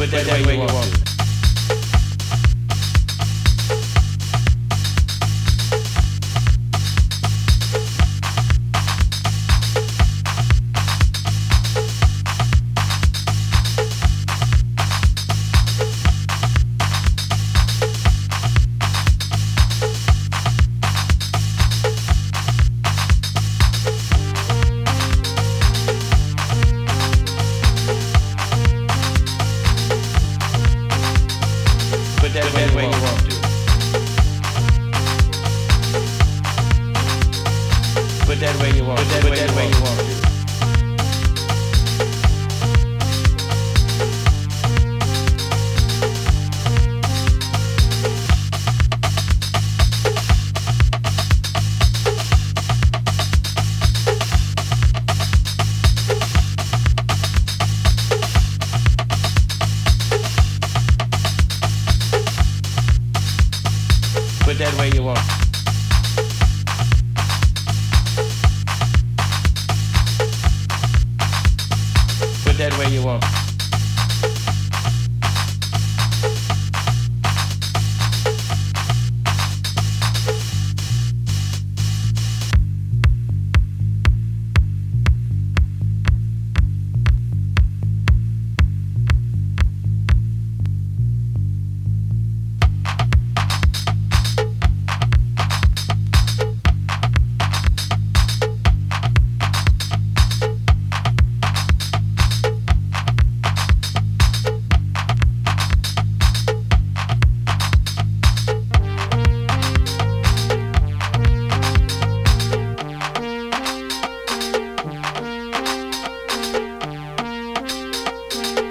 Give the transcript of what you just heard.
Put that where you want to. Put that where you want to. Put that where you want to. Put that where you want to. Put that where you want. Put that where you want.